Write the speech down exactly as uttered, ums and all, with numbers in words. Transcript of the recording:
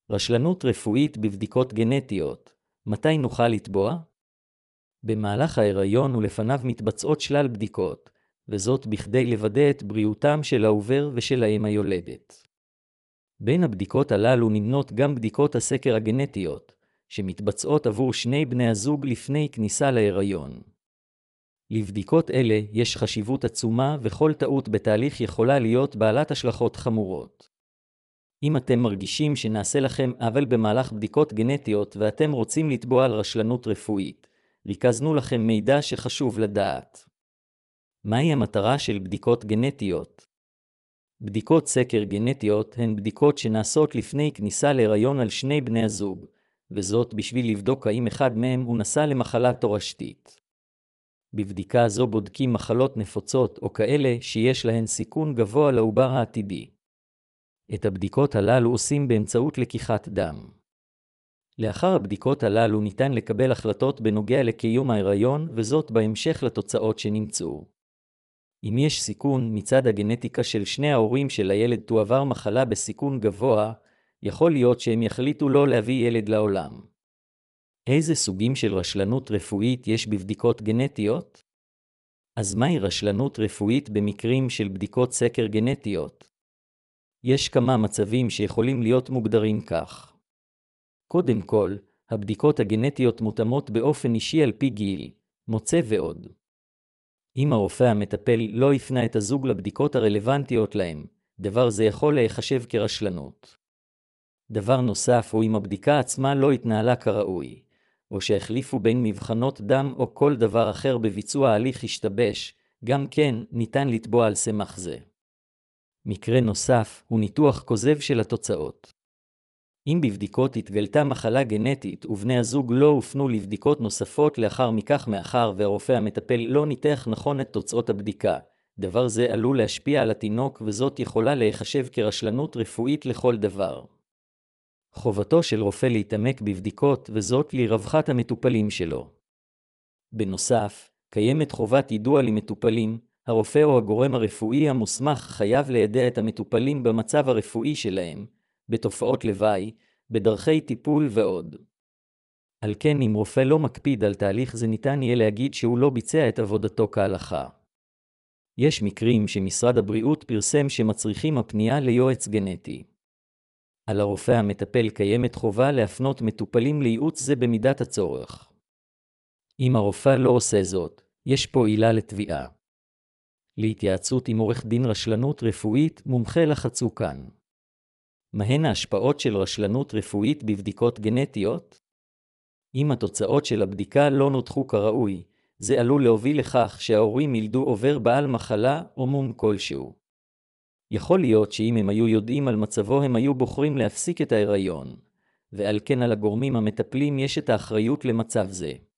רשלנות רפואית בבדיקות גנטיות. מתי נוכל לתבוע? במהלך ההיריון ולפניו מתבצעות שלל בדיקות, וזאת בכדי לוודא את בריאותם של העובר ושל האם היולדת. בין הבדיקות הללו נמנות גם בדיקות הסקר הגנטיות, שמתבצעות עבור שני בני הזוג לפני כניסה להיריון. לבדיקות אלה יש חשיבות עצומה, וכל טעות בתהליך יכולה להיות בעלת השלכות חמורות. אם אתם מרגישים שנעשה לכם עוול במהלך בדיקות גנטיות ואתם רוצים לתבוע על רשלנות רפואית, ריכזנו לכם מידע שחשוב לדעת. מהי המטרה של בדיקות גנטיות? בדיקות סקר גנטיות הן בדיקות שנעשות לפני כניסה להיריון על שני בני הזוג, וזאת בשביל לבדוק האם אחד מהם הוא נשא למחלה תורשתית. בבדיקה זו בודקים מחלות נפוצות או כאלה שיש להן סיכון גבוה לעובר העתידי. את הבדיקות הללו עושים באמצעות לקיחת דם. לאחר הבדיקות הללו ניתן לקבל החלטות בנוגע לקיום ההיריון, וזאת בהמשך לתוצאות שנמצאו. אם יש סיכון מצד הגנטיקה של שני ההורים של הילד תועבר מחלה בסיכון גבוה, יכול להיות שהם יחליטו לא להביא ילד לעולם. איזה סוגים של רשלנות רפואית יש בבדיקות גנטיות? אז מהי רשלנות רפואית במקרים של בדיקות סקר גנטיות? יש כמה מצבים שיכולים להיות מוגדרים כך. קודם כל, הבדיקות הגנטיות מותאמות באופן אישי על פי גיל, מוצא ועוד. אם הרופא המטפל לא הפנה את הזוג לבדיקות הרלוונטיות להם, דבר זה יכול להיחשב כרשלנות. דבר נוסף הוא אם הבדיקה עצמה לא התנהלה כראוי, או שהחליפו בין מבחנות דם או כל דבר אחר בביצוע ההליך השתבש, גם כן ניתן לתבוע על סמך זה. מקרה נוסף הוא ניתוח כוזב של התוצאות. אם בבדיקות התגלתה מחלה גנטית ובני הזוג לא הופנו לבדיקות נוספות לאחר מכך מאחר והרופא המטפל לא ניתח נכון את תוצאות הבדיקה, דבר זה עלול להשפיע על התינוק וזאת יכולה להיחשב כרשלנות רפואית לכל דבר. חובתו של רופא להתעמק בבדיקות וזאת לרווחת המטופלים שלו. בנוסף, קיימת חובת יידוע למטופלים, הרופא או הגורם הרפואי המוסמך חייב לידע את המטופלים במצב הרפואי שלהם, בתופעות לוואי, בדרכי טיפול ועוד. על כן אם רופא לא מקפיד על תהליך זה ניתן יהיה להגיד שהוא לא ביצע את עבודתו כהלכה. יש מקרים שמשרד הבריאות פרסם שמצריכים הפנייה ליועץ גנטי. על הרופא המטפל קיימת חובה להפנות מטופלים לייעוץ זה במידת הצורך. אם הרופא לא עושה זאת, יש פה עילה לתביעה. להתייעצות עם עורך דין רשלנות רפואית מומחה לחצו כאן. מהן ההשפעות של רשלנות רפואית בבדיקות גנטיות? אם התוצאות של הבדיקה לא נותחו כראוי, זה עלול להוביל לכך שההורים ילדו עובר בעל מחלה או מום כלשהו. יכול להיות שאם הם היו יודעים על מצבו הם היו בוחרים להפסיק את ההיריון, ועל כן על הגורמים המטפלים יש את האחריות למצב זה.